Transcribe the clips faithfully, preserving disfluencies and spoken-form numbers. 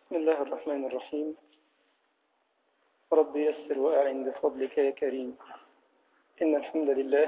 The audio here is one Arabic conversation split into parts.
بسم الله الرحمن الرحيم. رب يسر وأعن بفضلك يا كريم. إن الحمد لله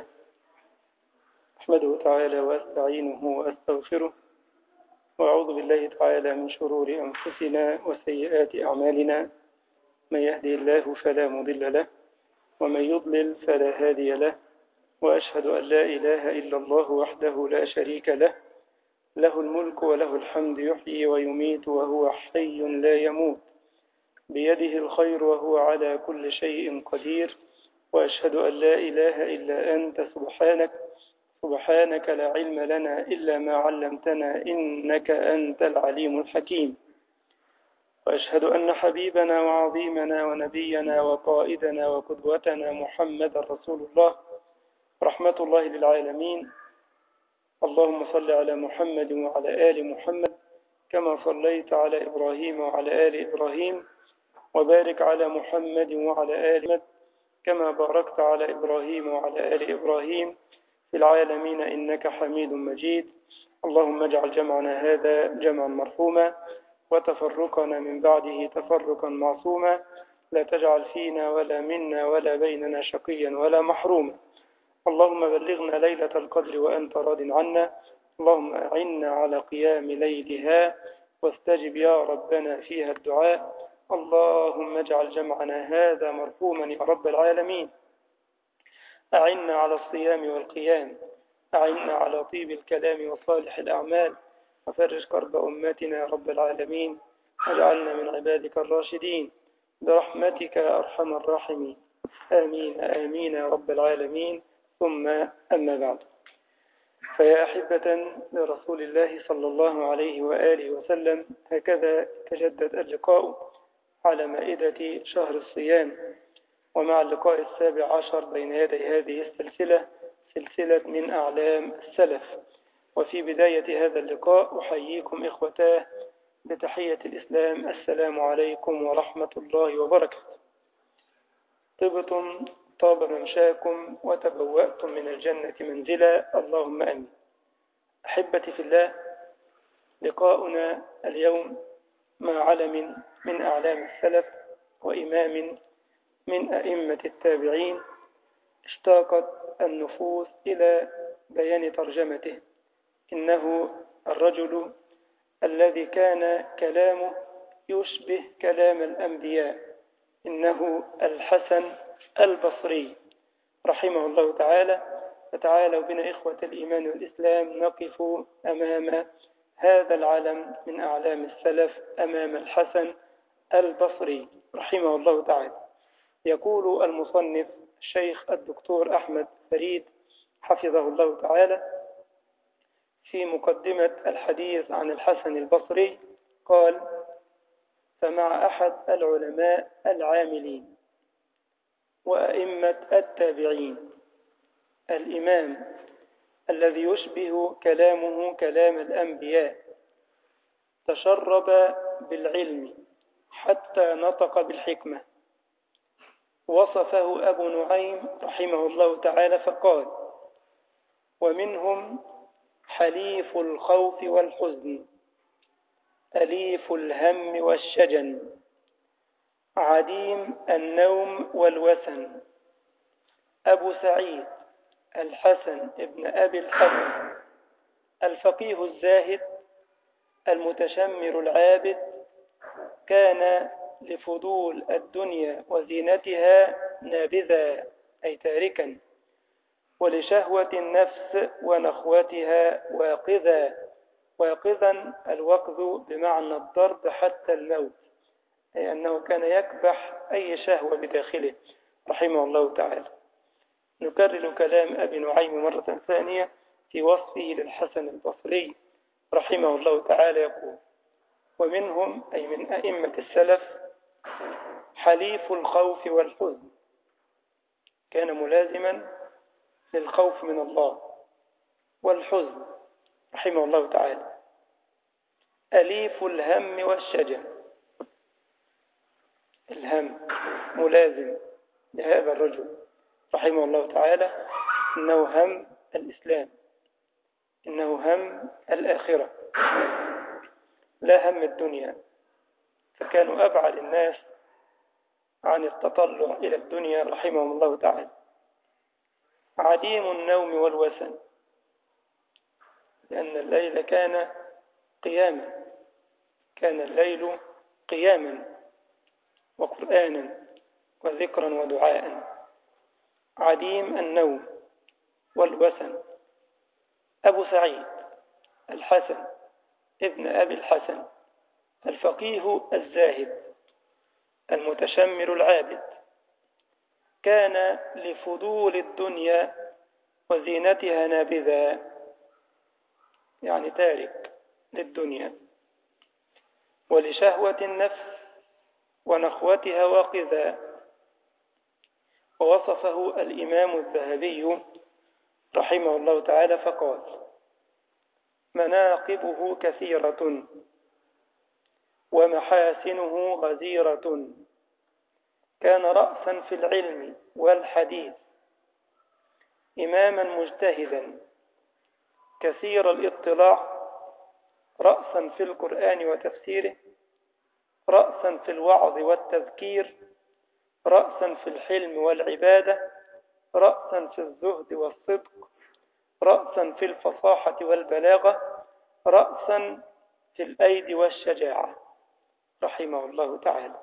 أحمده تعالى وأستعينه وأستغفره، وأعوذ بالله تعالى من شرور أنفسنا وسيئات أعمالنا. من يهدي الله فلا مضل له، ومن يضلل فلا هادي له، وأشهد أن لا إله إلا الله وحده لا شريك له، له الملك وله الحمد، يحيي ويميت وهو حي لا يموت، بيده الخير وهو على كل شيء قدير. وأشهد أن لا إله إلا أنت سبحانك سبحانك لا علم لنا إلا ما علمتنا إنك أنت العليم الحكيم. وأشهد أن حبيبنا وعظيمنا ونبينا وقائدنا وقدوتنا محمد رسول الله، رحمة الله للعالمين. اللهم صل على محمد وعلى آل محمد كما صليت على إبراهيم وعلى آل إبراهيم، وبارك على محمد وعلى آل محمد كما باركت على إبراهيم وعلى آل إبراهيم في العالمين إنك حميد مجيد. اللهم اجعل جمعنا هذا جمعا مرحوما، وتفرقنا من بعده تفرقا معصوما، لا تجعل فينا ولا منا ولا بيننا شقيا ولا محروما. اللهم بلغنا ليلة القدر وأنت راض عنا. اللهم أعنا على قيام ليلها، واستجب يا ربنا فيها الدعاء. اللهم اجعل جمعنا هذا مرحوما يا رب العالمين. أعنا على الصيام والقيام، أعنا على طيب الكلام وصالح الأعمال، وفرج كرب أمتنا يا رب العالمين، واجعلنا من عبادك الراشدين برحمتك يا أرحم الراحمين. آمين آمين يا رب العالمين. ثم أما بعد، فيا أحبة لرسول الله صلى الله عليه وآله وسلم، هكذا تجدد اللقاء على مائدة شهر الصيام، ومع اللقاء السابع عشر بين يدي هذه السلسلة، سلسلة من أعلام السلف. وفي بداية هذا اللقاء أحييكم إخوتاه بتحية الإسلام: السلام عليكم ورحمة الله وبركاته. طبتم طاب ممشاكم وتبوأتم من الجنة منزلا، اللهم آمين. أحبتي في الله، لقاؤنا اليوم مع علم من أعلام السلف وإمام من أئمة التابعين، اشتاقت النفوس إلى بيان ترجمته. إنه الرجل الذي كان كلامه يشبه كلام الأنبياء، إنه الحسن البصري رحمه الله تعالى. فتعالوا بنا إخوة الإيمان والإسلام نقف أمام هذا العلم من أعلام السلف، أمام الحسن البصري رحمه الله تعالى. يقول المصنف الشيخ الدكتور أحمد فريد حفظه الله تعالى في مقدمة الحديث عن الحسن البصري، قال: فمع أحد العلماء العاملين وأئمة التابعين، الإمام الذي يشبه كلامه كلام الأنبياء، تشرب بالعلم حتى نطق بالحكمة، وصفه أبو نعيم رحمه الله تعالى فقال: ومنهم حليف الخوف والحزن، أليف الهم والشجن، عديم النوم والوثن، أبو سعيد الحسن ابن أبي الحسن، الفقيه الزاهد المتشمر العابد، كان لفضول الدنيا وزينتها نابذا أي تاركا، ولشهوة النفس ونخوتها واقذا. واقذا الوقذ بمعنى الضرب حتى الموت، أي أنه كان يكبح أي شهوة بداخله رحمه الله تعالى. نكرر كلام أبي نعيم مرة ثانية في وصفه للحسن البصري رحمه الله تعالى، يقول: ومنهم أي من أئمة السلف حليف الخوف والحزن، كان ملازما للخوف من الله والحزن رحمه الله تعالى. أليف الهم والشجن، الهم ملازم لهذا الرجل رحمه الله تعالى، إنه هم الإسلام، إنه هم الآخرة، لا هم الدنيا. فكانوا أبعد الناس عن التطلع إلى الدنيا رحمهم الله تعالى. عديم النوم والوسن، لأن الليل كان قياما، كان الليل قياما وقرآنا وذكرا ودعاء. عديم النوم والوسن. أبو سعيد الحسن ابن أبي الحسن الفقيه الزاهد المتشمر العابد، كان لفضول الدنيا وزينتها نابذا، يعني تارك للدنيا، ولشهوة النفس ونخوتها واقذا. ووصفه الإمام الذهبي رحمه الله تعالى فقال: مناقبه كثيرة ومحاسنه غزيرة، كان رأسا في العلم والحديث، إماما مجتهدا كثير الاطلاع، رأسا في القرآن وتفسيره، رأسا في الوعظ والتذكير، رأسا في الحلم والعبادة، رأسا في الزهد والصدق، رأسا في الفصاحة والبلاغة، رأسا في الأيد والشجاعة، رحمه الله تعالى.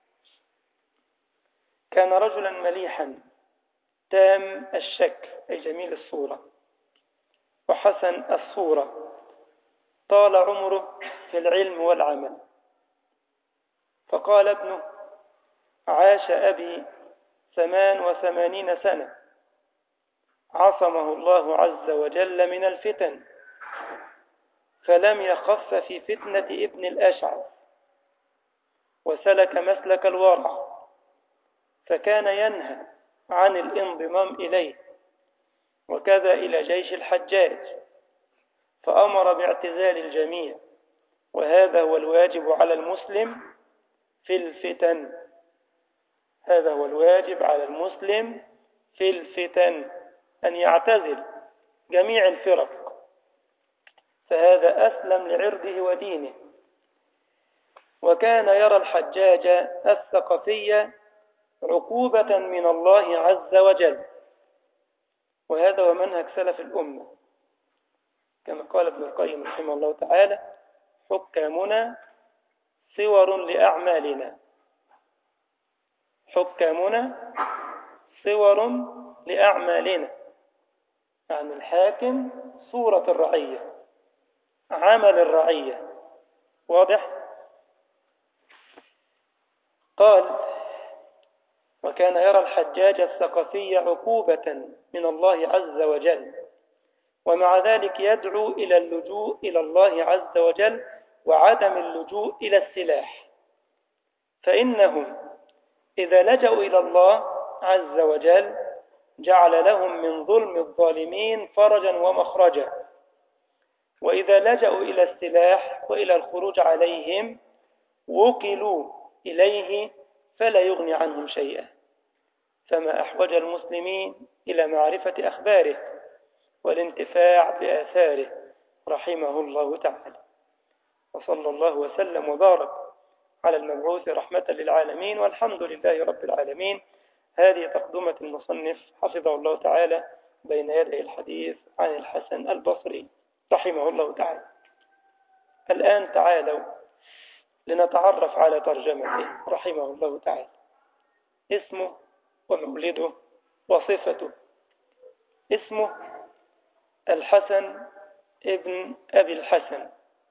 كان رجلا مليحا تام الشكل، أي جميل الصورة وحسن الصورة، طال عمره في العلم والعمل. فقال ابنه: عاش أبي ثمان وثمانين سنة، عصمه الله عز وجل من الفتن، فلم يخف في فتنة ابن الأشعث، وسلك مسلك الورع، فكان ينهى عن الانضمام إليه، وكذا إلى جيش الحجاج، فأمر باعتزال الجميع، وهذا هو الواجب على المسلم في الفتن. هذا هو الواجب على المسلم في الفتن، أن يعتزل جميع الفرق، فهذا أسلم لعرضه ودينه. وكان يرى الحجاج الثقفي عقوبة من الله عز وجل، وهذا هو منهج سلف الأمة، كما قال ابن القيم رحمه الله تعالى: حكامنا صور لأعمالنا. حكامنا صور لأعمالنا، يعني الحاكم صورة الرعية، عمل الرعية. واضح؟ قال: وكان يرى الحجاج الثقفي عقوبة من الله عز وجل، ومع ذلك يدعو إلى اللجوء إلى الله عز وجل وعدم اللجوء إلى السلاح، فإنهم إذا لجأوا إلى الله عز وجل جعل لهم من ظلم الظالمين فرجا ومخرجا، وإذا لجأوا إلى السلاح وإلى الخروج عليهم وكلوا إليه فلا يغني عنهم شيئا. فما أحوج المسلمين إلى معرفة أخباره والانتفاع بآثاره، رحمه الله تعالى. وصلى الله وسلم وبارك على المبعوث رحمة للعالمين، والحمد لله رب العالمين. هذه تقدمة المصنف حفظه الله تعالى بين يدي الحديث عن الحسن البصري رحمه الله تعالى. الآن تعالوا لنتعرف على ترجمته رحمه الله تعالى. اسمه ومولده وصفته. اسمه الحسن ابن أبي الحسن،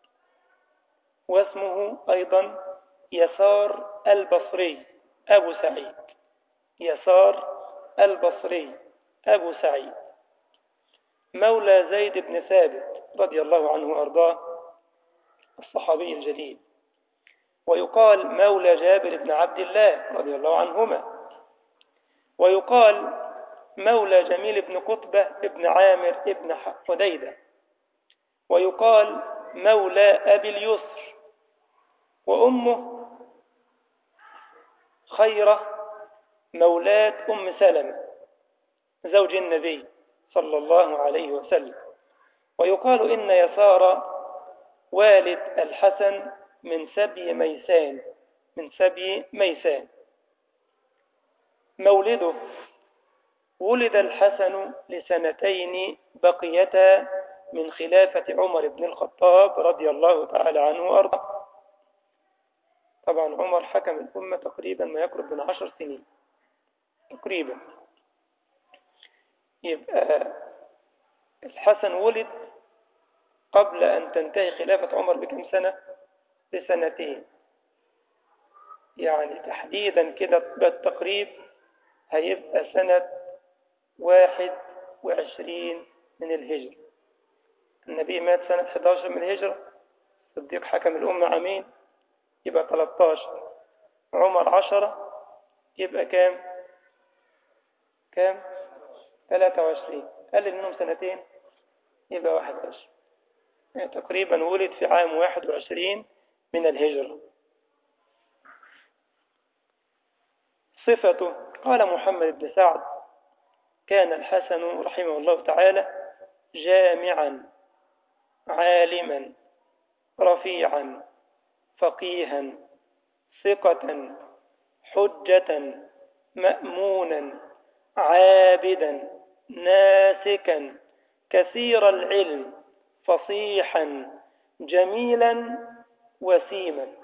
واسمه أيضا يسار البصري أبو سعيد. يسار البصري أبو سعيد، مولى زيد بن ثابت رضي الله عنه وأرضاه، الصحابي الجليل. ويقال مولى جابر بن عبد الله رضي الله عنهما، ويقال مولى جميل بن قطبة بن عامر بن حديدة، ويقال مولى أبي اليسر. وأمه خيرة مولاة أم سلمة زوج النبي صلى الله عليه وسلم. ويقال إن يسار والد الحسن من سبي ميسان من سبي ميسان. مولده: ولد الحسن لسنتين بقيتا من خلافة عمر بن الخطاب رضي الله تعالى عنه وأرضاه. طبعا عمر حكم الأمة تقريبا ما يقرب من عشر سنين تقريبا. يبقى الحسن ولد قبل أن تنتهي خلافة عمر بكم سنة؟ بسنتين. يعني تحديدا كده بالتقريب هيبقى سنة واحد وعشرين من الهجرة. النبي مات سنة أحد عشر من الهجرة، الصديق حكم الأمة عامين، يبقى ثلاثة عشر، عمر عشرة، يبقى كام؟ كام؟ ثلاثة وعشرين، قلل منهم سنتين يبقى واحد وعشرين. يعني تقريبا ولد في عام واحد وعشرين من الهجرة. صفته: قال محمد بن سعد: كان الحسن رحمه الله تعالى جامعا عالما رفيعا فقيها ثقة حجة مأمونا عابدا ناسكا كثير العلم فصيحا جميلا وسيما.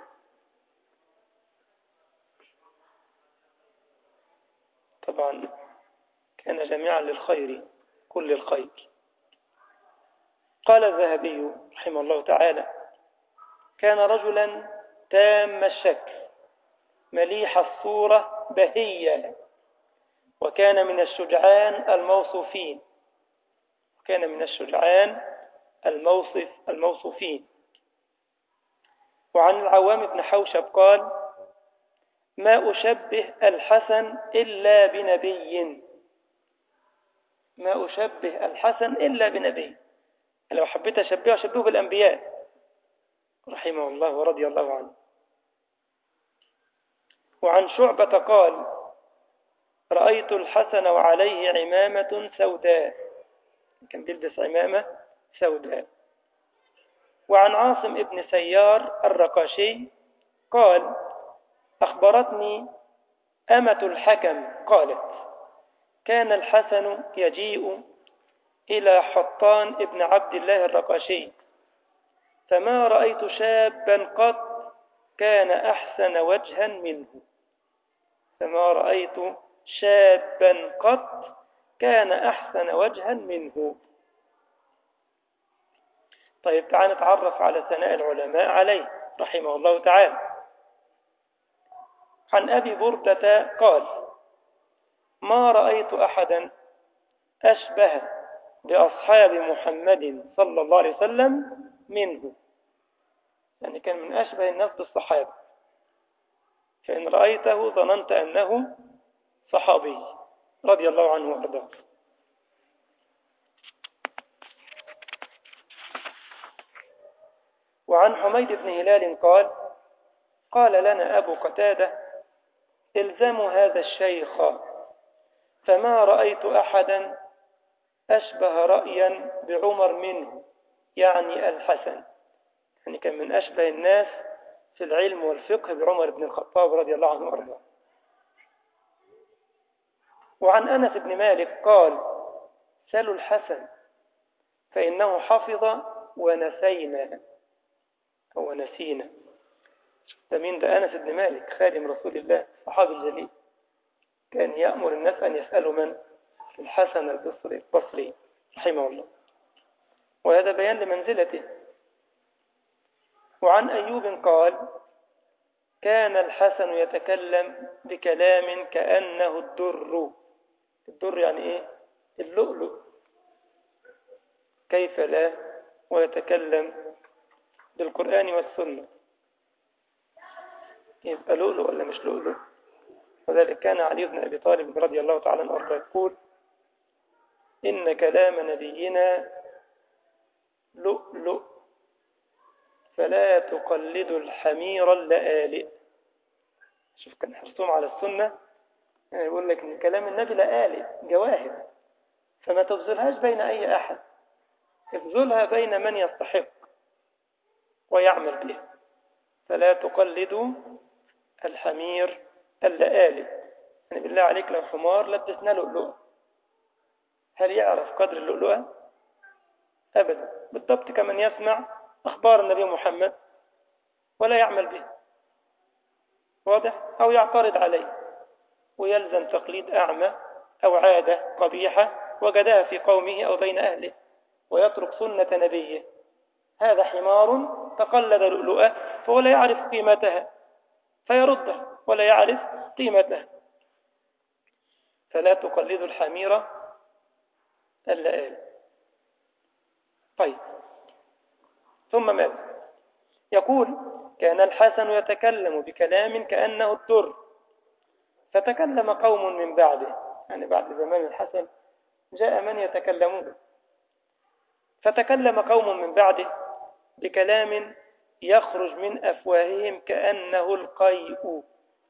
طبعا كان جميعا للخير كل الخير. قال الذهبي رحمه الله تعالى: كان رجلا تام الشكل مليح الصورة بهيا، وكان من الشجعان الموصوفين كان من الشجعان الموصف الموصوفين. وعن العوام بن حوشب قال: ما أشبه الحسن إلا بنبي ما أشبه الحسن إلا بنبي لو حبيت أشبهه أشبهه بالأنبياء رحمه الله ورضي الله عنه. وعن شعبة قال: رأيت الحسن وعليه عمامة سوداء، كان بيلبس عمامة سوداء. وعن عاصم ابن سيار الرقاشي قال: أخبرتني أمة الحكم قالت: كان الحسن يجيء إلى حطان ابن عبد الله الرقاشي، فما رأيت شابا قط كان أحسن وجها منه فما رأيت شابا قط كان أحسن وجها منه. طيب تعال نتعرف على ثناء العلماء عليه رحمه الله تعالى. عن أبي بردة قال: ما رأيت أحدا أشبه بأصحاب محمد صلى الله عليه وسلم منه، يعني كان من أشبه الناس بالصحابة، فإن رأيته ظننت أنه صحابي رضي الله عنه وارضاه. وعن حميد بن هلال قال: قال لنا أبو قتادة: الزموا هذا الشيخ، فما رأيت أحدا أشبه رأيا بعمر منه، يعني الحسن، يعني كان من أشبه الناس في العلم والفقه بعمر بن الخطاب رضي الله عنه وارضاه. وعن أنس بن مالك قال: سلوا الحسن فإنه حفظ ونسينا أو نسينا. ده مين ده؟ أنس بن مالك خادم رسول الله صحابي الجليل، كان يأمر الناس أن يسألوا من؟ الحسن البصري رحمه الله، وهذا بيان لمنزلته. وعن أيوب قال: كان الحسن يتكلم بكلام كأنه الدر. الدر يعني إيه؟ اللؤلؤ، كيف لا ويتكلم بالقرآن والسنة، يبقى لؤلؤ ولا مش لؤلؤ؟ وذلك كان علي بن أبي طالب رضي الله تعالى عنه يقول: إن كلام نبينا لؤلؤ فلا تقلدوا الحمير اللآلئ. شوف كان حرصهم على السنة، يعني يقول لك إن كلام النبي لآلئ جواهر، فما تبذلهاش بين أي أحد، ابذلها بين من يستحق ويعمل به. فلا تقلدوا الحمير اللآلئ. يعني بالله عليك لو حمار لبسنا لؤلؤة، هل يعرف قدر اللؤلؤة؟ أبدا. بالضبط كمن يسمع أخبار النبي محمد ولا يعمل به، واضح؟ أو يعترض عليه ويلزم تقليد أعمى أو عادة قبيحة وجدها في قومه أو بين أهله ويترك سنة نبيه. هذا حمار تقلد لؤلؤة فهو لا يعرف قيمتها فيردها ولا يعرف قيمتها. فلا تقلدوا الحميرة اللآلئ. طيب، ثم ماذا؟ يقول: كان الحسن يتكلم بكلام كأنه الدر، فتكلم قوم من بعده، يعني بعد زمان الحسن جاء من يتكلمون، فتكلم قوم من بعده بكلام يخرج من أفواههم كأنه القيء،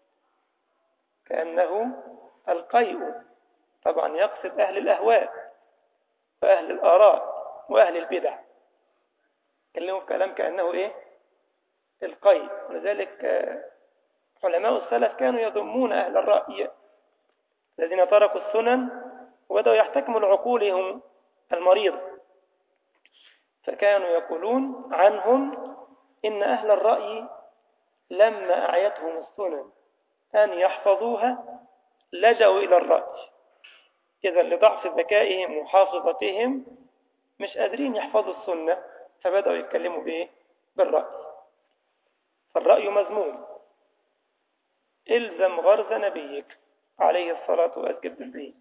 كأنه القيء. طبعا يقصد أهل الأهواء وأهل الآراء وأهل البدع، كلموا كلام كأنه إيه؟ القيء. ولذلك علماء السلف كانوا يذمون أهل الرأي الذين تركوا السنن وبدأوا يحتكموا لعقولهم المريضة، فكانوا يقولون عنهم إن أهل الرأي لما أعيتهم السنن أن يحفظوها لجأوا إلى الرأي. إذا لضعف ذكائهم وحافظتهم مش قادرين يحفظوا السنة فبدأوا يتكلموا بإيه؟ بالرأي. فالرأي مذموم. إلزم غرز نبيك عليه الصلاة والسلام.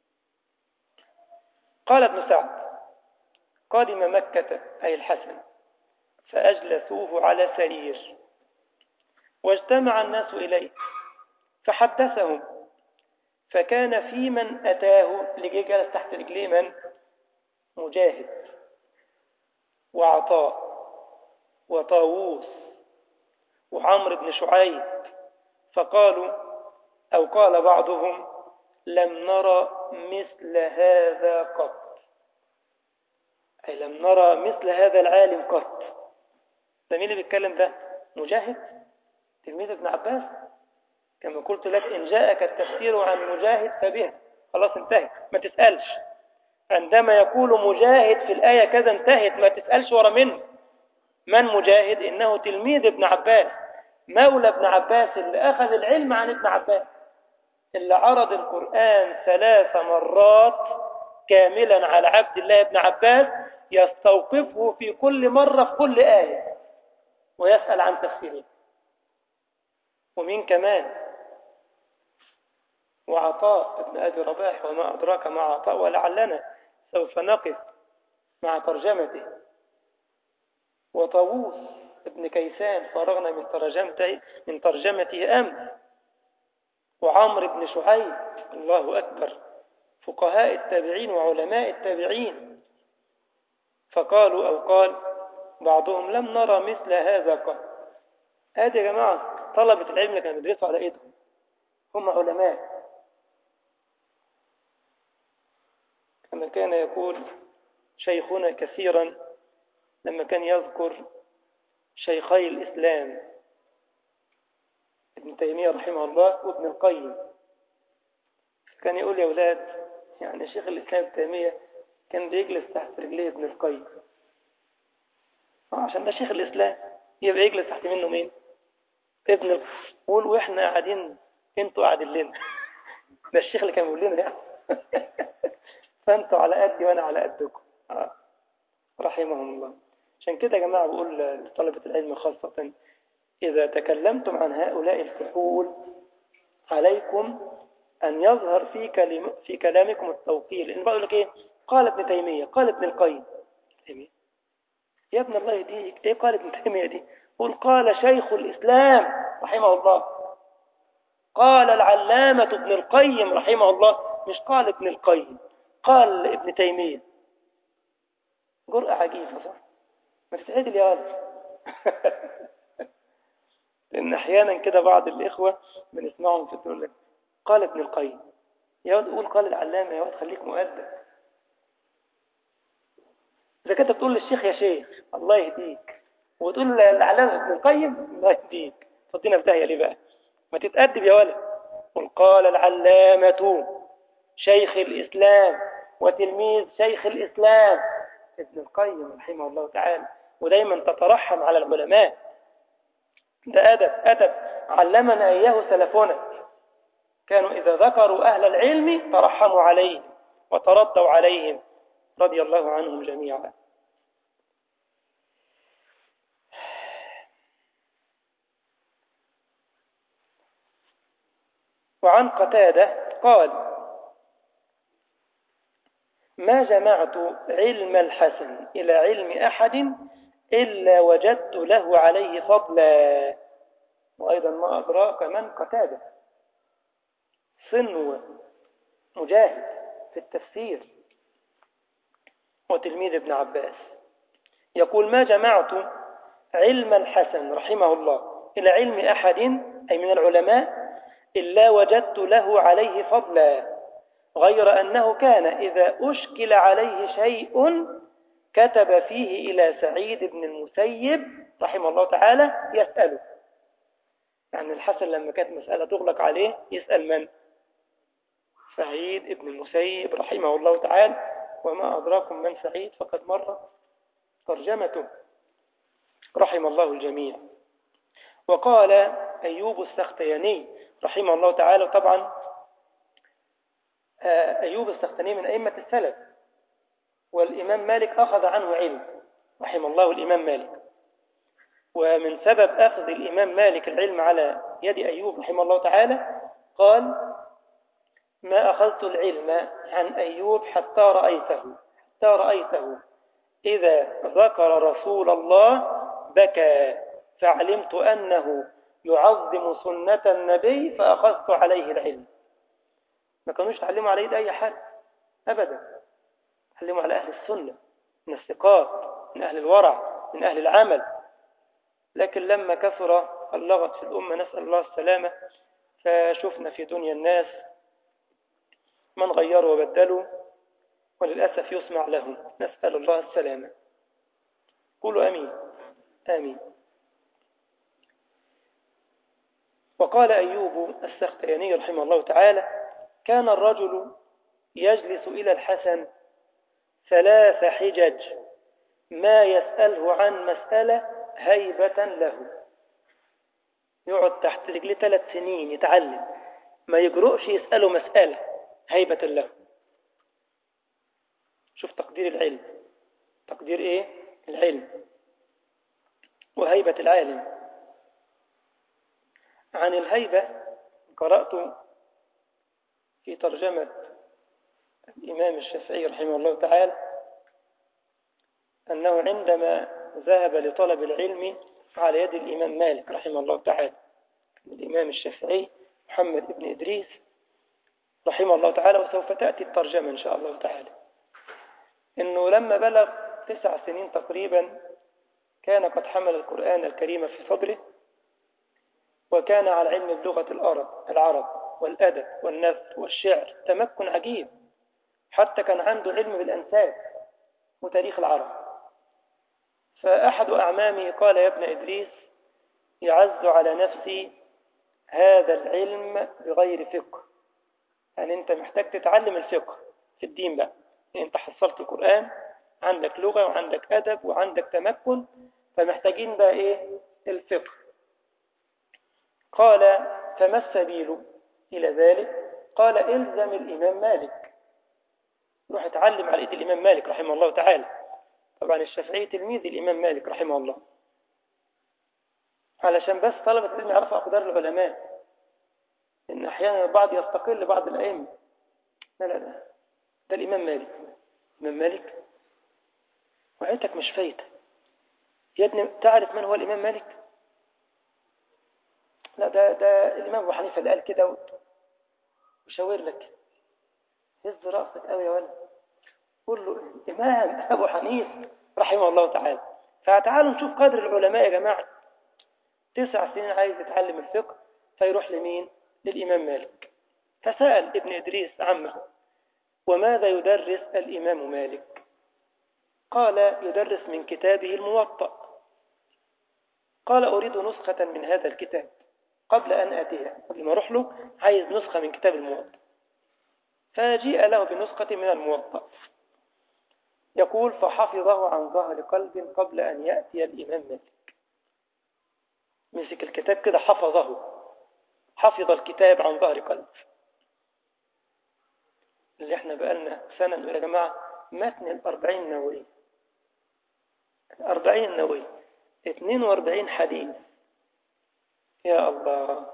قال ابن سعد: قادم مكة أي الحسن فأجلسوه على سرير واجتمع الناس إليه فحدثهم، فكان في من أتاه اللي جلس تحت رجليه من؟ مجاهد وعطاء وطاووس وعمرو بن شعيب، فقالوا أو قال بعضهم: لم نرى مثل هذا قط، أي لم نرى مثل هذا العالم قط. ده مين اللي بيتكلم ده؟ مجاهد تلميذ ابن عباس. كما قلت لك إن جاءك التفسير عن مجاهد فبه، خلاص انتهت، ما تسألش. عندما يقول مجاهد في الآية كذا انتهت، ما تسألش ورا منه. من مجاهد؟ إنه تلميذ ابن عباس، مولى ابن عباس اللي أخذ العلم عن ابن عباس، اللي عرض القرآن ثلاث مرات كاملا على عبد الله بن عباس يستوقفه في كل مرة في كل آية ويسأل عن تفسيره. ومين كمان؟ وعطاء ابن أبي رباح، وما أدراك مع عطاء، ولعلنا سوف نقف مع ترجمته. وطاووس ابن كيسان فرغنا من ترجمته من ترجمته أمس. وعمرو بن شعيب، الله أكبر، فقهاء التابعين وعلماء التابعين. فقالوا أو قال بعضهم: لم نرى مثل هذا قط. هذه يا جماعة طلبة العلم اللي كانوا بيدرسوا على إيدهم، هم علماء. كما كان يقول شيخنا كثيرا لما كان يذكر شيخي الإسلام ابن تيمية رحمه الله وابن القيم، كان يقول: يا أولاد، يعني شيخ الإسلام ابن تيمية كان بيجلس تحت رجليه ابن القيم، عشان ده شيخ الإسلام، يبقى يجلس تحت منه مين؟ ابن القيم. قول وإحنا قاعدين انتوا قاعدين لنا ده الشيخ اللي كان بيقول لنا يعني فانتوا على قدي وانا على قدكم، آه. رحمهم الله. عشان كده يا جماعة بقول لطلبة العلم خاصة: إذا تكلمتم عن هؤلاء الفحول عليكم أن يظهر في كلم في كلامكم التوقير. لأن بقول لك إيه؟ قال ابن تيمية، قال ابن القيم. يا ابن الله يهديك، إيه قال ابن تيمية دي؟ قل قال شيخ الإسلام رحمه الله، قال العلامة ابن القيم رحمه الله، مش قال ابن القيم، قال ابن تيمية. جرأة عجيبة، صح؟ ما تتعدل يا ولد لأن أحيانا كده بعض الإخوة بنسمعهم في الدولة قال ابن القيم. يا ولد قول قال العلامة، يا ولد خليك مؤدب. إذا كنت بتقول للشيخ يا شيخ الله يهديك وتقول العلامة ابن القيم الله يهديك، تحطينا في داهية ليه بقى؟ ما تتأدب يا ولد. قل قال العلامة شيخ الإسلام وتلميذ شيخ الإسلام ابن القيم رحمه الله تعالى. ودايما تترحم على العلماء، ده أدب أدب علمنا إياه سلفنا، كانوا إذا ذكروا أهل العلم ترحموا عليهم وترضوا عليهم رضي الله عنهم جميعا. وعن قتادة قال ما جمعت علم الحسن إلى علم أحد إلا وجدت له عليه فضلا. وأيضا ما أدراك من قتادة، صنو مجاهد في التفسير وتلميذ ابن عباس، يقول ما جمعت علم الحسن رحمه الله إلى علم أحد أي من العلماء إلا وجدت له عليه فضلا، غير أنه كان إذا أشكل عليه شيء كتب فيه إلى سعيد بن المسيب رحمه الله تعالى يسأله. يعني الحسن لما كانت مسألة تغلق عليه يسأل من؟ سعيد بن المسيب رحمه الله تعالى. وما أدراكم من سعيد فقد مر ترجمته رحم الله الجميع. وقال أيوب السختياني رحمه الله تعالى، طبعا أيوب السختياني من أئمة السلف، والإمام مالك أخذ عنه علم رحمه الله الإمام مالك. ومن سبب أخذ الإمام مالك العلم على يد أيوب رحمه الله تعالى قال ما أخذت العلم عن أيوب حتى رأيته حتى رأيته إذا ذكر رسول الله بكى فعلمت أنه يعظم سنة النبي فأخذت عليه العلم. ما كانوش يتعلموا عليه أي حد أبدا، تعلموا على أهل السنة من الثقات من أهل الورع من أهل العمل. لكن لما كثر اللغط في الأمة نسأل الله السلامة، فشفنا في دنيا الناس من غيروا وبدلوا وللأسف يسمع لهم، نسأل الله السلامة. قولوا أمين آمين. وقال أيوب السختياني رحمه الله تعالى كان الرجل يجلس إلى الحسن ثلاث حجج ما يسأله عن مسألة هيبة له. يقعد تحت رجليه ثلاث سنين يتعلم، ما يجرؤش يسأله مسألة هيبة له. شوف تقدير العلم، تقدير إيه؟ العلم وهيبة العالم. عن الهيبة قرأت في ترجمة الإمام الشافعي رحمه الله تعالى أنه عندما ذهب لطلب العلم على يد الإمام مالك رحمه الله تعالى، الإمام الشافعي محمد بن إدريس رحمه الله تعالى، وسوف تأتي الترجمة إن شاء الله تعالى، إنه لما بلغ تسع سنين تقريبا كان قد حمل القرآن الكريم في صدره، وكان على علم بلغة العرب العرب والأدب والنثر والشعر تمكن عجيب، حتى كان عنده علم بالأنساب وتاريخ العرب. فأحد أعمامه قال يا ابن إدريس يعز على نفسي هذا العلم بغير فقه، يعني أنت محتاج تتعلم الفقه في الدين بقى، يعني أنت حصلت القرآن عندك لغة وعندك أدب وعندك تمكن، فمحتاجين بقى إيه؟ الفقه. قال فما السبيل إلى ذلك؟ قال إلزم الإمام مالك، روح اتعلم على إيد الإمام مالك رحمه الله تعالى. طبعا الشافعي تلميذ الإمام مالك رحمه الله، علشان بس طلبة العلم يعرفوا أقدار العلماء، إن أحيانا البعض يستقل بعض الأئمة. لا لا لا، ده الإمام مالك. الإمام مالك وعيتك مش فايتة يا ابني، تعرف من هو الإمام مالك؟ لا ده ده الإمام أبو حنيفة اللي قال كده وشاور لك، هز رأسك قوي يا ولد، قول له الإمام أبو حنيفة رحمه الله تعالى. فتعالوا نشوف قدر العلماء يا جماعة. تسع سنين عايز يتعلم الفقه، فيروح لمين؟ للإمام مالك. فسأل ابن إدريس عمه وماذا يدرس الإمام مالك؟ قال يدرس من كتابه الموطأ. قال أريد نسخة من هذا الكتاب. قبل أن أتيه، قبل ما أروح له عايز نسخة من كتاب الموطأ، فجيء له بنسخة من الموطأ. يقول فحفظه عن ظهر قلب قبل أن يأتي الإمام مالك. مسك الكتاب كده حفظه، حفظ الكتاب عن ظهر قلب. اللي احنا بقالنا سنة نقول يا جماعة متن الأربعين النووية، الأربعين النووية اثنين وأربعين حديث. يا الله،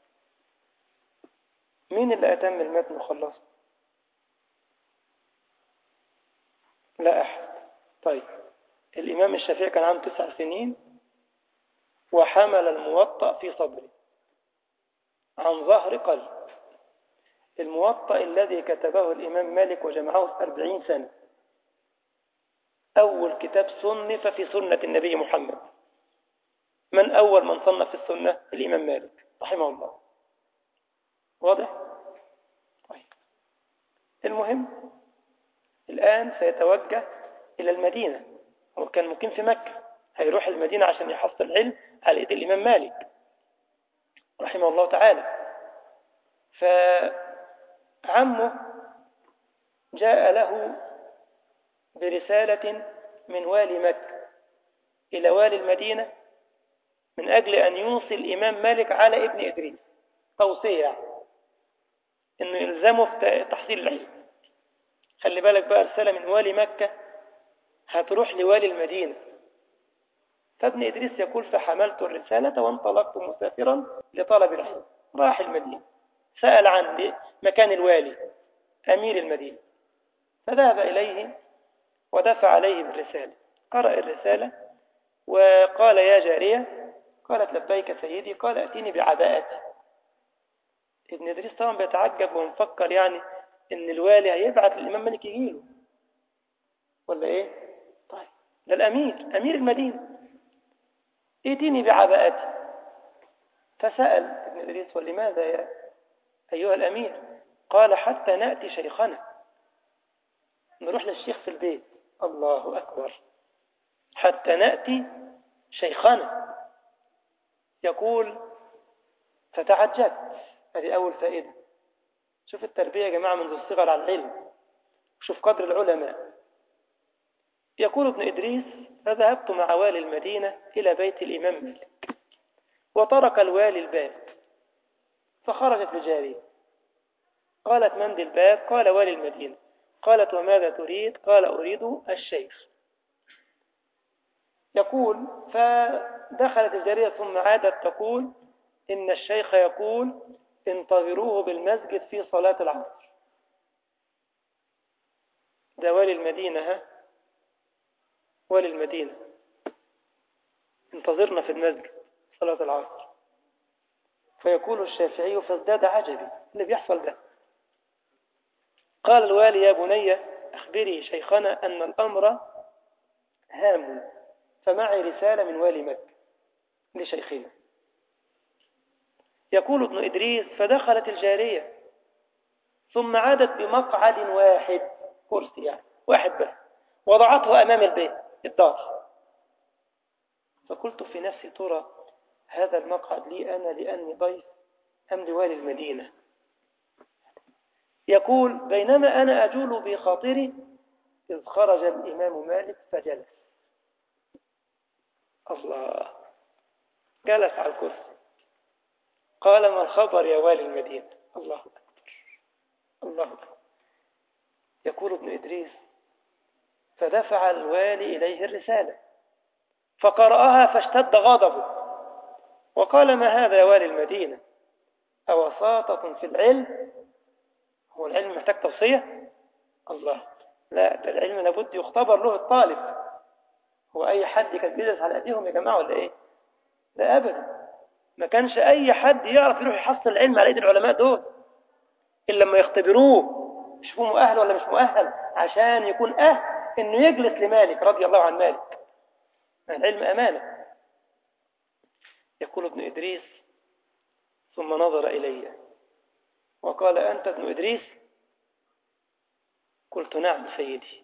مين اللي أتم المتن وخلصه؟ لا أحد. طيب الإمام الشافعي كان عنده تسع سنين وحمل الموطأ في صدره عن ظهر قلب. الموطأ الذي كتبه الإمام مالك وجمعه في أربعين سنة، أول كتاب صنف في سنة النبي محمد. من أول من صنف في السنة؟ الإمام مالك رحمه الله. واضح؟ طيب المهم الآن سيتوجه إلى المدينة، هو كان مقيم في مكة، هيروح المدينة عشان يحصل علم على إيد الإمام مالك رحمه الله تعالى. فعمه جاء له برسالة من والي مكة إلى والي المدينة من أجل أن يوصي الإمام مالك على ابن إدريس، توصية إنه يلزمه في تحصيل العلم. خلي بالك بقى، رسالة من والي مكة هتروح لوالي المدينة. فابن إدريس يقول فحملت الرسالة وانطلقت مسافرا لطلب العلم. راح المدينة، سأل عن مكان الوالي أمير المدينة، فذهب إليه ودفع عليه بالرسالة. قرأ الرسالة وقال يا جارية، قالت لبيك سيدي، قال أتيني بعباءتي. ابن إدريس طبعا بيتعجب ومفكر يعني إن الوالي هيبعت الإمام مالك يجيله ولا إيه؟ طيب ده الأمير، أمير المدينة، ائتني بعباءتي. فسأل ابن إدريس ولماذا يا أيها الأمير؟ قال حتى نأتي شيخنا، نروح للشيخ في البيت. الله أكبر، حتى نأتي شيخنا. يقول فتعجبت. هذه أول فائدة. شوف التربية يا جماعة منذ الصغر على العلم، شوف قدر العلماء. يقول ابن إدريس فذهبت مع والي المدينة إلى بيت الإمام مالك، وطرق الوالي الباب، فخرجت بجارية قالت من ذي الباب؟ قال والي المدينة. قالت وماذا تريد؟ قال أريد الشيخ. يقول فدخلت الجارية ثم عادت تقول إن الشيخ يقول انتظروه بالمسجد في صلاة العصر. ده والي المدينة، ها والي المدينة، انتظرنا في المسجد صلاة العصر. فيقول الشافعي فازداد عجبي اللي بيحصل ده. قال الوالي يا بني أخبري شيخنا أن الأمر هام، فمعي رسالة من والي مكة لشيخنا. يقول ابن إدريس فدخلت الجارية ثم عادت بمقعد واحد، كرسي يعني واحد بس، وضعته أمام البيت الدار. فقلت في نفسي ترى هذا المقعد لي أنا لأني ضيف أم لوالي المدينة؟ يقول بينما أنا أجول بخاطري إذ خرج الإمام مالك فجلس. الله، جلس على الكرسي. قال ما الخبر يا والي المدينة؟ الله أكبر، الله أكبر. يقول ابن إدريس فدفع الوالي إليه الرسالة فقرأها فاشتد غضبه وقال ما هذا يا والي المدينة؟ أوساطة في العلم؟ هو العلم محتاج توصية؟ الله، لا، ده العلم لابد يختبر له الطالب. هو أي حد كان بيدرس على أيديهم يا جماعة ولا إيه؟ لا أبدا، ما كانش أي حد يعرف يروح يحصل العلم على أيدي العلماء دول إلا لما يختبروه يشوفوه مؤهل ولا مش مؤهل عشان يكون أهل إنه يجلس لمالك رضي الله عن مالك. العلم أمانة. يقول ابن إدريس ثم نظر إلي وقال أنت ابن إدريس؟ قلت نعم سيدي.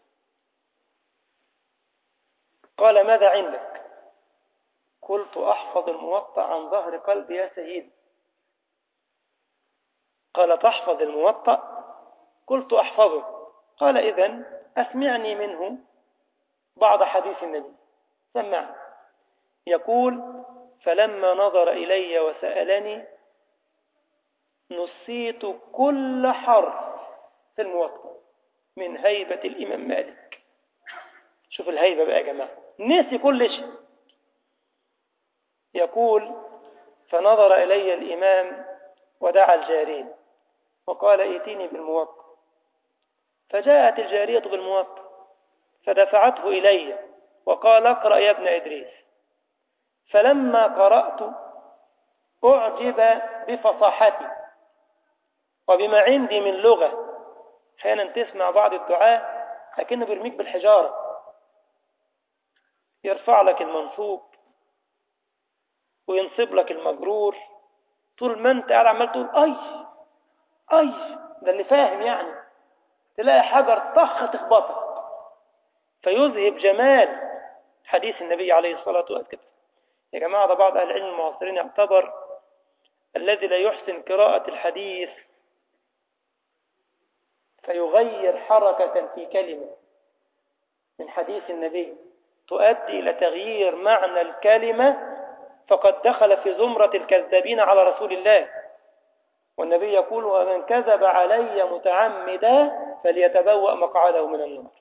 قال ماذا عندك؟ قلت أحفظ الموطأ عن ظهر قلبي يا سيدي. قال تحفظ الموطأ؟ قلت أحفظه. قال إذن أسمعني منه بعض حديث النبي. سمعني. يقول فلما نظر إلي وسألني نسيت كل حرف في الموطأ من هيبة الإمام مالك. شوف الهيبة بقى يا جماعة، نسي كل شيء. يقول فنظر إلي الإمام ودعا الجارية وقال ائتيني بالموطأ، فجاءت الجارية بالموطأ فدفعته إلي وقال اقرأ يا ابن إدريس. فلما قرأت أعجب بفصاحتي وبما عندي من لغة. أحيانا تسمع بعض الدعاء لكنه بيرميك بالحجارة، يرفع لك المنصوب وينصب لك المجرور، طول ما انت قاعد عمال تقول أي أي، ده اللي فاهم يعني، تلاقي حجر طخ تخبطك، فيذهب جمال حديث النبي عليه الصلاة والسلام. يا جماعة ده بعض أهل العلم المعاصرين يعتبر الذي لا يحسن قراءة الحديث فيغير حركة في كلمة من حديث النبي تؤدي إلى تغيير معنى الكلمة فقد دخل في زمرة الكذابين على رسول الله. والنبي يقول ومن كذب علي متعمدا فليتبوأ مقعده من النار.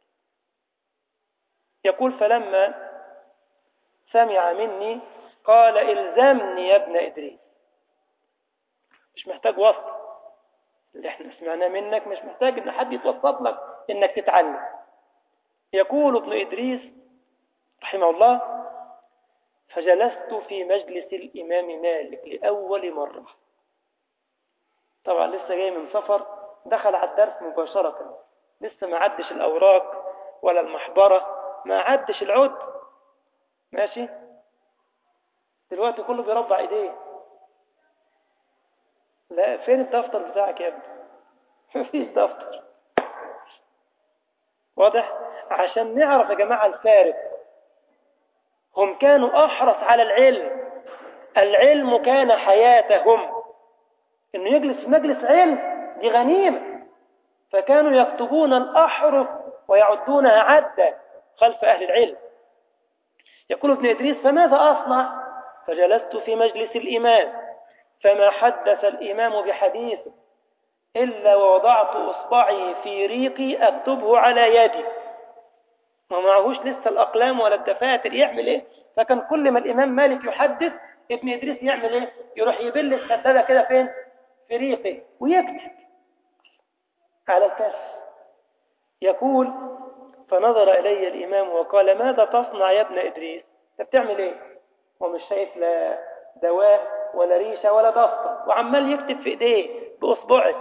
يقول فلما سمع مني قال الزمني يا ابن إدريس. مش محتاج وصف، اللي احنا سمعناه منك مش محتاج ان حد يتوسط لك انك تتعلم. يقول ابن إدريس رحمه الله فجلست في مجلس الإمام مالك لأول مرة. طبعا لسه جاي من سفر، دخل على الدرس مباشرة، لسه ما عدش الأوراق ولا المحبرة، ما عدش العد، ماشي، دلوقتي كله بيربع ايديه. لا، فين الدفتر بتاعك يا ابني؟ مفيش دفتر. واضح؟ عشان نعرف يا جماعة الفارق. هم كانوا أحرص على العلم، العلم كان حياتهم، إنه يجلس في مجلس علم دي غنيمة، فكانوا يكتبون الأحرف ويعدونها عدا خلف أهل العلم. يقول ابن إدريس فماذا أصنع؟ فجلست في مجلس الإمام فما حدث الإمام بحديث إلا ووضعت إصبعي في ريقي أكتبه على يدي، ما معهوش لسه الأقلام ولا الدفاتر، يعمل إيه؟ فكان كل ما الإمام مالك يحدث ابن إدريس يعمل إيه؟ يروح يبل السدادة كده فين؟ في ريقه ويكتب على الكف. يقول فنظر إلي الإمام وقال ماذا تصنع يا ابن إدريس؟ أنت بتعمل إيه؟ ومش شايف لا دواء ولا ريشة ولا دفتر، وعمال يكتب في إيديه بأصبعه.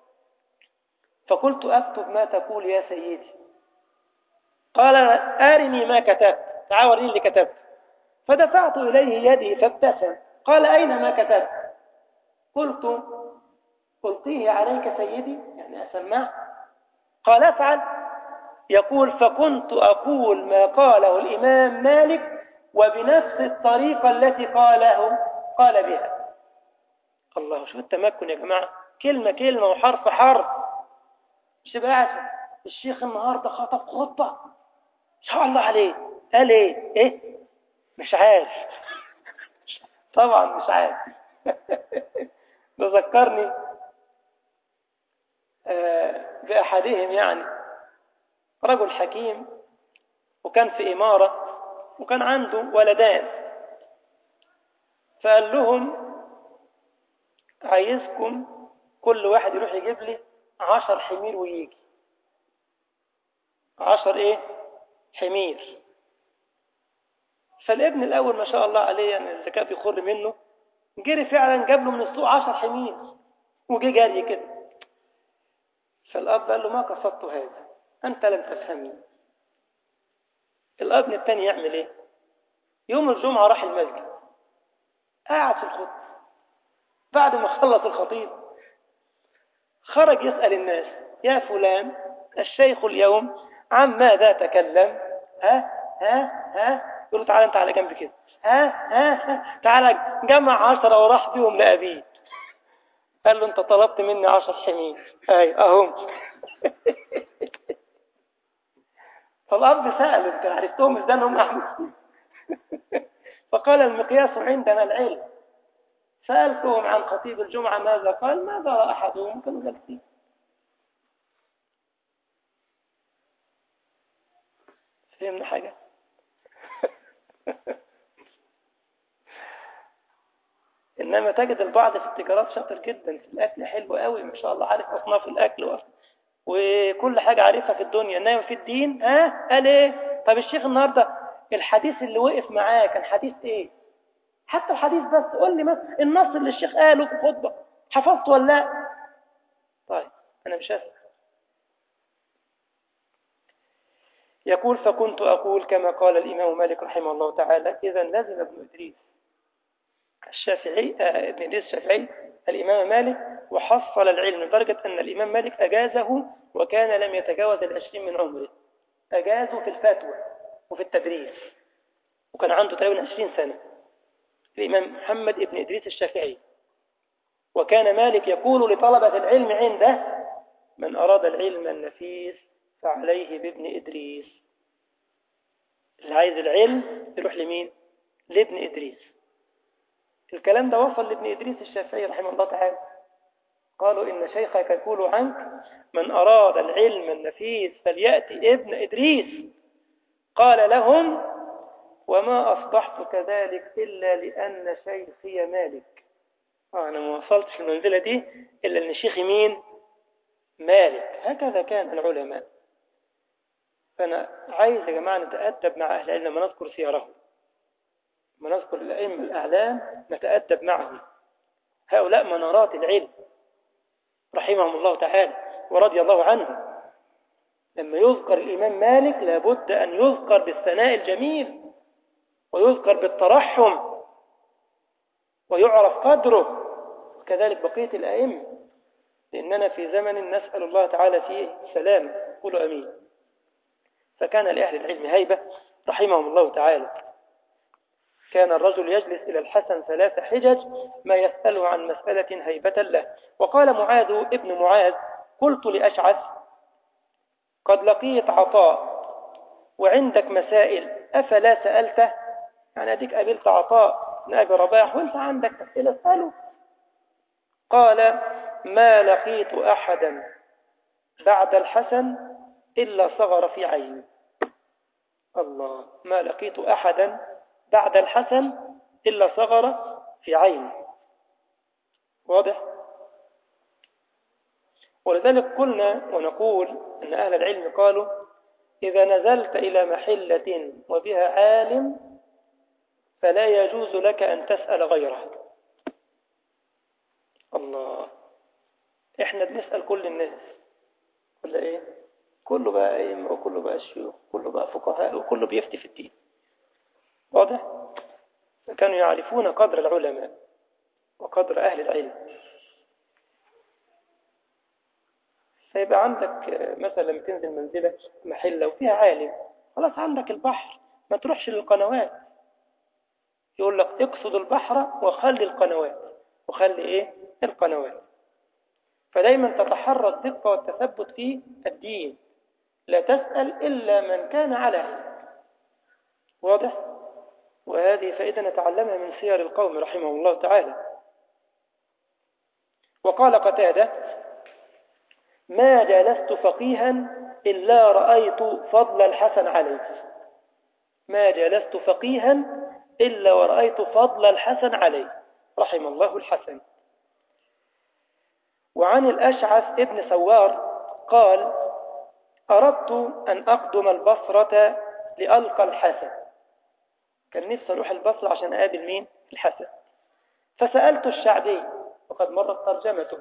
فقلت أكتب ما تقول يا سيدي. قال أرني ما كتبت، تعال وريني اللي كتبت. فدفعت إليه يدي فابتسم. قال أين ما كتبت؟ قلت ألقيه عليك سيدي، يعني أسمع. قال افعل. يقول فكنت أقول ما قاله الإمام مالك وبنفس الطريقة التي قاله قال بها. الله، شو التمكن يا جماعة، كلمة كلمة وحرف حرف. مش بقى الشيخ النهاردة خطب خطبة ما شاء الله عليه، قال ايه ايه مش عارف، طبعا مش عارف. بذكرني آه بأحدهم، يعني رجل حكيم وكان في إمارة وكان عنده ولدان، فقال لهم عايزكم كل واحد يروح يجيب لي عشر حمير ويجي. عشر ايه حمير. فالابن الأول ما شاء الله عليه، يعني الذكاء بيخر منه، جري فعلا جاب له من السوق عشر حمير وجي جاري كده. فالأب قال له ما قصدت هذا، أنت لم تفهمني. الابن الثاني يعمل ايه؟ يوم الجمعة راح المسجد، قاعد في الخطبة، بعد ما خلص الخطيب خرج يسأل الناس يا فلان الشيخ اليوم عن ماذا تكلم؟ ها ها ها يقول له تعالى انت على جنب كده، ها ها ها تعالى، جمع عشرة وراح بهم لأبيه. قال له أنت طلبت مني عشر حمير أي أهم. فالأرض سأل أنت عرفتهم إزاي هم أحمد؟ فقال المقياس عندنا العلم. سألتهم عن خطيب الجمعة ماذا قال؟ ماذا رأى أحدهم؟ كانوا جالسين. فهمنا حاجة؟ إنما تجد البعض في التجارات شاطر جدا، في الأكل حلو قوي ما شاء الله، عارف أصناف الأكل وأصناف وكل حاجة عارفها في الدنيا، إنما في الدين ها قال إيه؟ طب الشيخ النهاردة الحديث اللي وقف معاه كان حديث إيه؟ حتى الحديث بس قول لي مثلا النص اللي الشيخ قاله في الخطبة حفظت ولا لا؟ طيب أنا مش هسأل. يقول فكنت أقول كما قال الإمام مالك رحمه الله تعالى إذا لازم ابن إدريس الشافعي آه ابن إدريس الشافعي الإمام مالك وحصل العلم لدرجة أن الإمام مالك أجازه وكان لم يتجاوز العشرين من عمره، أجازه في الفتوى وفي التدريس وكان عنده تقريبا عشرين سنة الإمام محمد ابن إدريس الشافعي. وكان مالك يقول لطلبة العلم عنده من أراد العلم النفيس فعليه بابن إدريس. اللي عايز العلم يروح لمين؟ لابن إدريس. الكلام ده وصل لابن إدريس الشافعي رحمه الله تعالى. قالوا إن شيخك يقول عنك من أراد العلم النفيس فليأتي ابن إدريس. قال لهم وما أصبحت كذلك إلا لأن شيخي مالك. آه أنا ما وصلتش المنزلة دي إلا لأن شيخي مين؟ مالك. هكذا كان العلماء. فأنا عايز يا جماعة نتأدب مع أهل العلم لما نذكر سيرهم، لما نذكر الأئمة الأعلام نتأدب معهم. هؤلاء منارات العلم رحمهم الله تعالى ورضي الله عنهم. لما يذكر الإمام مالك لابد أن يذكر بالثناء الجميل ويذكر بالترحم ويعرف قدره، كذلك بقية الأئمة، لأننا في زمن نسأل الله تعالى فيه السلام. قولوا أمين. فكان لأهل العلم هيبة رحمهم الله تعالى. كان الرجل يجلس إلى الحسن ثلاث حجج ما يسأله عن مسألة هيبة له. وقال معاذ ابن معاذ قلت لأشعث قد لقيت عطاء وعندك مسائل أفلا سألته؟ يعني أديك قابلت عطاء بن أبي رباح وانت عندك أسئلة سأله. قال ما لقيت أحدا بعد الحسن إلا صغر في عيني. الله، ما لقيت أحدا بعد الحسن إلا صغر في عيني. واضح؟ ولذلك قلنا ونقول أن أهل العلم قالوا إذا نزلت إلى محلة وبها عالم فلا يجوز لك أن تسأل غيره. الله، إحنا بنسأل كل الناس ولا إيه؟ كله بقى أئمة وكله بقى شيوخ وكله بقى فقهاء وكله بيفتي في الدين. واضح؟ فكانوا يعرفون قدر العلماء وقدر أهل العلم. فيبقى عندك مثلا لما تنزل منزلة محلة وفيها عالم، خلاص عندك البحر ما تروحش للقنوات. يقول لك اقصد البحر وخلي القنوات، وخلي ايه القنوات. فدايما تتحرى الدقة والتثبت في الدين، لا تسأل إلا من كان على علم. واضح؟ وهذه فائدة نتعلمها من سير القوم رحمه الله تعالى. وقال قتادة ما جلست فقيها إلا رأيت فضل الحسن عليه. ما جلست فقيها إلا ورأيت فضل الحسن عليه رحم الله الحسن. وعن الأشعث ابن سوار قال أردت أن أقدم البصرة لألقى الحسن. كان نفسي أروح البصرة عشان أقابل مين؟ الحسن. فسألت الشعبي وقد مرت ترجمته،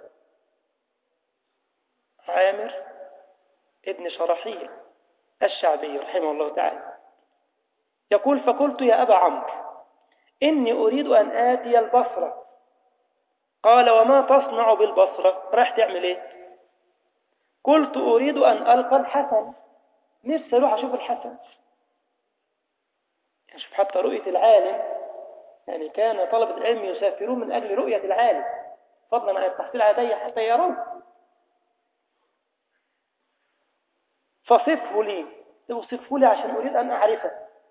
عامر ابن شرحيل الشعبي رحمه الله تعالى، يقول فقلت يا أبا عمرو إني أريد أن آتي البصرة. قال وما تصنع بالبصرة؟ راح تعمل إيه؟ قلت أريد أن ألقى الحسن، نفسي أروح أشوف الحسن. شوف حتى رؤية العالم، يعني كان طلبة العلم يسافرون من أجل رؤية العالم. فضلا عن التحصيل على حتى يرون. فصفه لي، اوصفه لي عشان أريد أن أعرفه.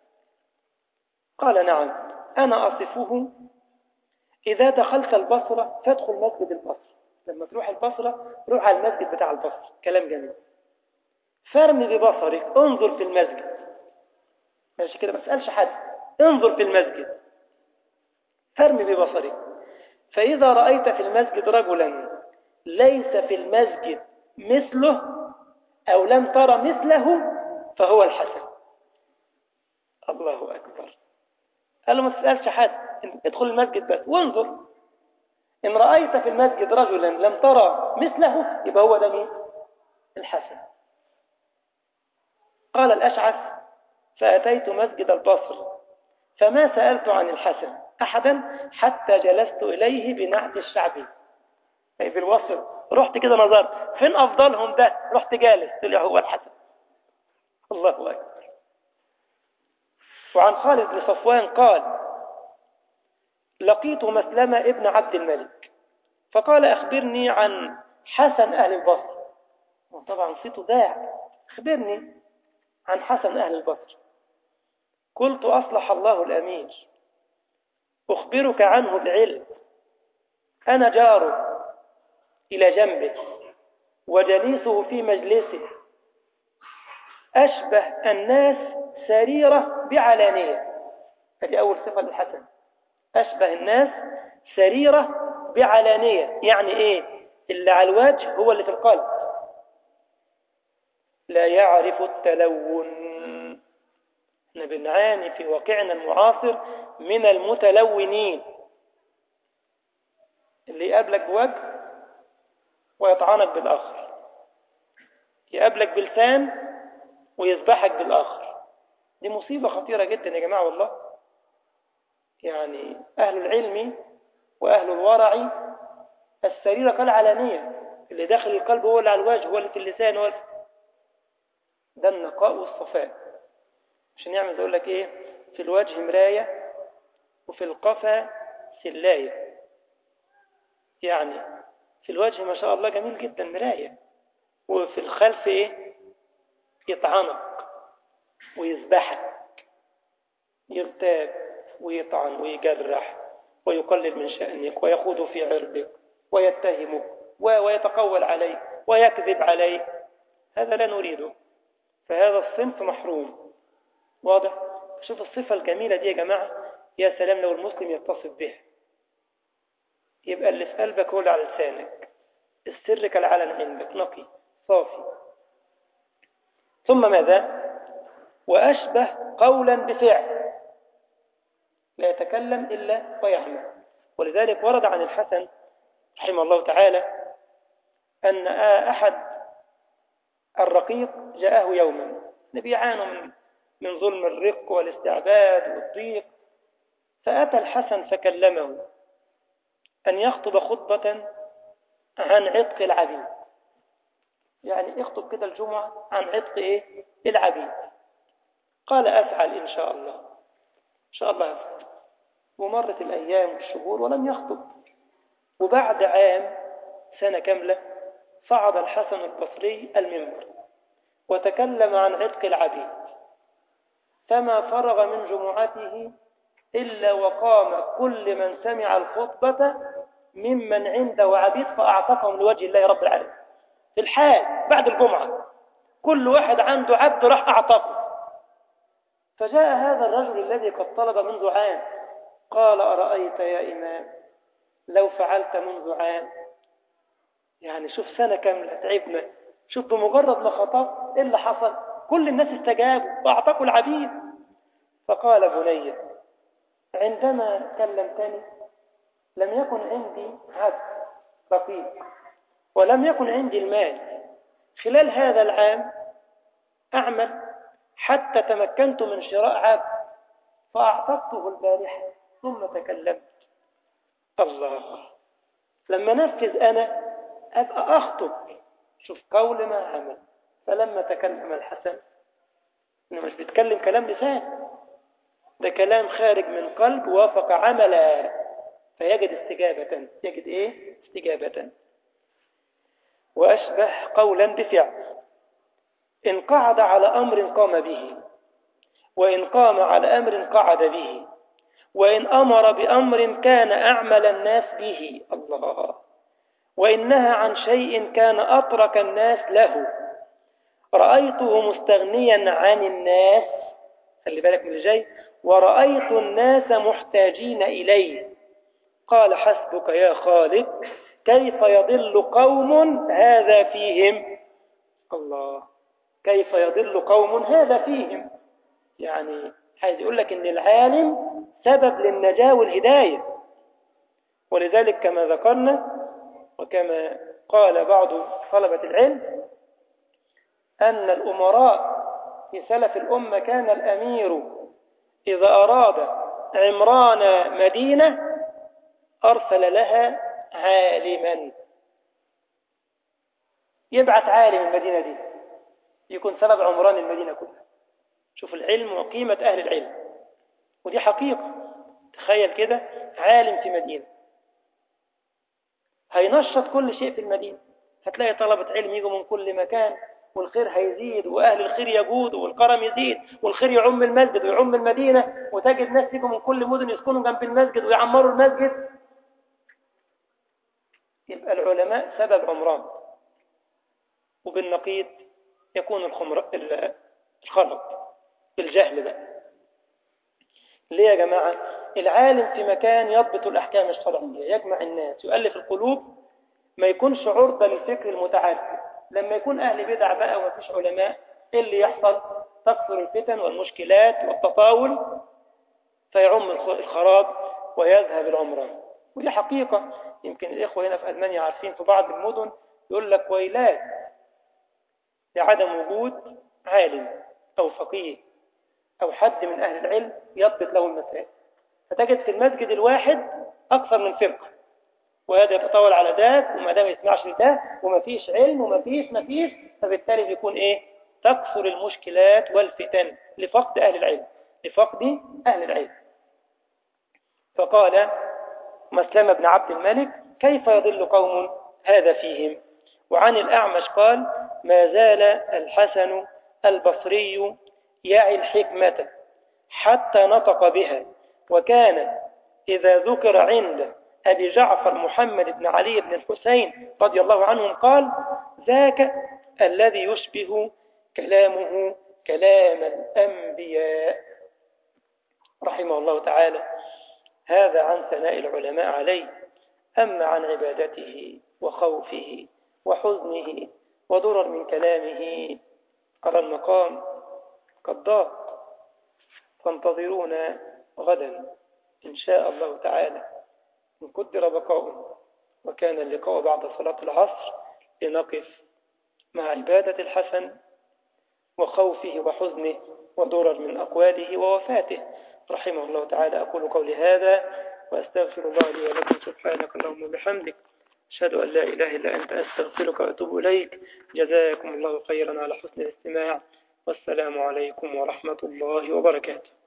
قال نعم، أنا أصفه إذا دخلت البصرة فادخل مسجد البصرة. لما تروح البصرة روح على المسجد بتاع البصرة. كلام جميل. فارمي ببصرك، انظر في المسجد. ماشي كده، ما تسألش حد، انظر في المسجد. فارمي ببصرك، فإذا رأيت في المسجد رجلا ليس في المسجد مثله أو لم ترى مثله فهو الحسن. الله أكبر. قال له ما تسألش حد، ادخل المسجد بس وانظر. إن رأيت في المسجد رجلا لم ترى مثله يبقى هو ده مين؟ الحسن. قال الأشعث فأتيت مسجد البصر فما سألت عن الحسن أحدا حتى جلست إليه بنعت الشعبي، أي في الوصف. رحت كده نظرت فين أفضلهم ده، رحت جالس طلع هو الحسن. الله أكبر. وعن خالد بن صفوان قال لقيت مسلمة ابن عبد الملك فقال أخبرني عن حسن أهل البصر. طبعا صيته داع، أخبرني عن حسن أهل البصر. قلت أصلح الله الأمير، أخبرك عنه بعلم. أنا جاره إلى جنبه وجليسه في مجلسه، أشبه الناس سريرة بعلانية. هذه أول صفة للحسن، أشبه الناس سريرة بعلانية. يعني إيه؟ اللي على الوجه هو اللي في القلب. لا يعرف التلون. احنا بنعاني في واقعنا المعاصر من المتلونين، اللي يقابلك بوجه ويطعنك بالآخر، يقابلك بلسان ويذبحك بالآخر. دي مصيبة خطيرة جدا يا جماعة والله. يعني أهل العلم وأهل الورع السريرة كالعلانية، اللي داخل القلب هو اللي على الوجه، هو اللي في اللسان، هو اللي ده النقاء والصفاء. عشان يعمل يقول لك إيه؟ في الوجه مراية وفي القفا سلاية. يعني في الوجه ما شاء الله جميل جدا مراية، وفي الخلف إيه؟ يطعنك ويذبحك، يغتاب ويطعن ويجرح ويقلل من شأنك ويخوض في عرضك ويتهمك ويتقول عليك ويكذب عليك. هذا لا نريده، فهذا الصنف محروم. واضح؟ شوف الصفة الجميلة دي يا جماعة، يا سلام لو المسلم يتصف بها. يبقى اللي في قلبك هو اللي على لسانك، السر كالعلن عندك، نقي صافي. ثم ماذا؟ وأشبه قولا بفعل، لا يتكلم إلا ويعمل. ولذلك ورد عن الحسن رحمه الله تعالى أن أحد الرقيق جاءه يوما، النبي يعانوا من من ظلم الرق والاستعباد والضيق، فأتى الحسن فكلمه أن يخطب خطبة عن عتق العبيد. يعني اخطب كده الجمعة عن عتق إيه؟ العبيد. قال أفعل إن شاء الله. إن شاء الله أفعل. ومرت الأيام والشهور ولم يخطب. وبعد عام، سنة كاملة، صعد الحسن البصري المنبر وتكلم عن عتق العبيد، فما فرغ من جمعته إلا وقام كل من سمع الخطبة ممن عنده عبيد فأعتقهم لوجه الله رب العالمين. في الحال بعد الجمعة كل واحد عنده عبد راح أعتقه. فجاء هذا الرجل الذي قد طلب منذ عام قال أرأيت يا إمام لو فعلت منذ عام. يعني شوف سنة كاملة تعبنا، شوف بمجرد ما خطب إيه اللي حصل؟ كل الناس استجابوا وأعتقوا العبيد. فقال بني عندما كلمتني لم يكن عندي عبد رقيق ولم يكن عندي المال. خلال هذا العام أعمل حتى تمكنت من شراء عبد فأعتقته البارحة ثم تكلمت. الله، لما نفذ أنا أبقى أخطب. شوف قول ما عمل. فلما تكلم الحسن، إنه مش بيتكلم كلام لسان، ده كلام خارج من قلب وافق عملا، فيجد استجابة، يجد إيه؟ استجابة. وأشبه قولا بفعل، إن قعد على أمر قام به، وإن قام على أمر قعد به، وإن أمر بأمر كان أعمل الناس به، الله، وإن نهى عن شيء كان أترك الناس له، رأيته مستغنيا عن الناس، خلي بالك من اللي جاي، ورأيت الناس محتاجين إليه، قال حسبك يا خالق، كيف يضل قوم هذا فيهم، الله، كيف يضل قوم هذا فيهم. يعني عايز يقول لك ان العالم سبب للنجاة والهداية. ولذلك كما ذكرنا وكما قال بعض طلبة العلم أن الأمراء في سلف الأمة كان الأمير إذا أراد عمران مدينة أرسل لها عالما، يبعث عالم المدينة دي يكون سبب عمران المدينة كلها. شوف العلم وقيمة أهل العلم، ودي حقيقة. تخيل كده عالم في مدينة هينشط كل شيء في المدينة، هتلاقي طلبة علم يجوا من كل مكان، والخير هيزيد، وأهل الخير يجودوا، والكرم يزيد، والخير يعم المسجد ويعم المدينة، وتجد ناس يجوا من كل مدن يسكنوا جنب المسجد ويعمروا المسجد. يبقى العلماء سبب عمران. وبالنقيض يكون الخمر الخلط الجهل بقى. ليه يا جماعة؟ العالم في مكان يضبط الأحكام الشرعية، يجمع الناس، يؤلف القلوب، ما يكونش عرضة للفكر المتعدد. لما يكون أهل بدع بقى وما فيش علماء، إيه اللي يحصل؟ تكثر الفتن والمشكلات والتطاول، فيعم الخراب ويذهب العمران. ودي حقيقة. يمكن الإخوة هنا في ألمانيا عارفين في بعض المدن يقول لك ويلات لعدم وجود عالم أو فقيه أو حد من أهل العلم يضبط له المسائل، فتجد في المسجد الواحد أكثر من فرقة، وهذا يتطاول على ذاك، وما ده ما يسمعش لده، وما فيش علم، وما فيش ما فيش فبالتالي بيكون إيه؟ تكثر المشكلات والفتن لفقد أهل العلم، لفقد أهل العلم. فقال مسلم بن عبد الملك كيف يضل قوم هذا فيهم. وعن الأعمش قال ما زال الحسن البصري يعي الحكمة حتى نطق بها، وكان إذا ذكر عند أبي جعفر محمد بن علي بن الحسين رضي الله عنهم قال ذاك الذي يشبه كلامه كلام الأنبياء رحمه الله تعالى. هذا عن ثناء العلماء عليه. أما عن عبادته وخوفه وحزنه وضرر من كلامه على المقام قد ضاق. فانتظرونا غدا إن شاء الله تعالى، إن قدر بقاؤه وكان اللقاء بعد صلاة العصر، لنقف مع عبادة الحسن وخوفه وحزنه وضرر من أقواله ووفاته رحمه الله تعالى. أقول قولي هذا وأستغفر الله لي ولكم. سبحانك اللهم وبحمدك، أشهد أن لا إله إلا أنت، أستغفرك وأتوب إليك. جزاكم الله خيرا على حسن الاستماع، والسلام عليكم ورحمة الله وبركاته.